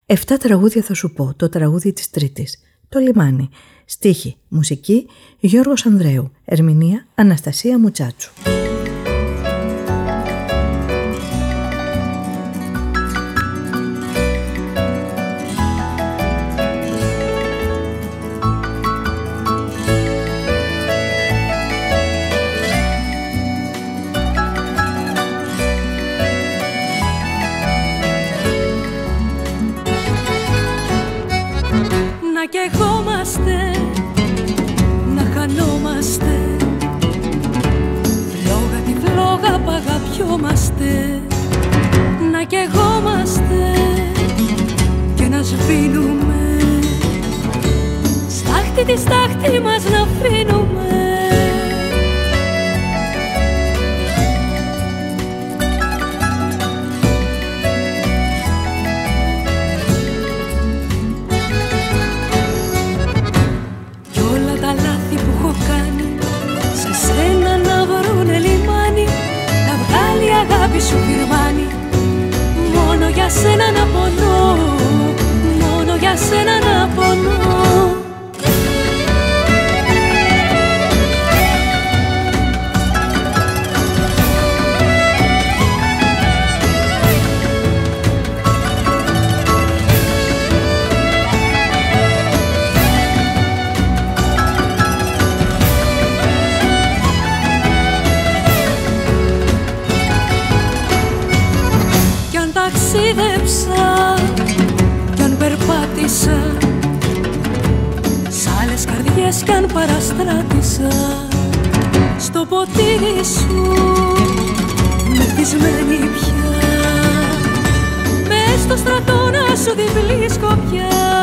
7 τραγούδια θα σου πω, το τραγούδι της Τρίτης, το λιμάνι. Στίχη, μουσική, Γιώργος Ανδρέου. Ερμηνεία, Αναστασία Μουτσάτσου. Να καιγόμαστε, να χανόμαστε, φλόγα τη φλόγα παγαπιόμαστε. Να καιγόμαστε και να σβήνουμε, στάχτη τη στάχτη μας να αφήνουμε. Αγάπη σου φυρμάνει, μόνο για σένα να πονώ, μόνο για σένα να πονώ. Ταξίδεψα κι αν περπάτησα, σ' άλλες καρδιές κι αν παραστράτησα, στο ποτήρι σου μεθυσμένη πια, μες στο στρατό να σου διπλή σκοπιά.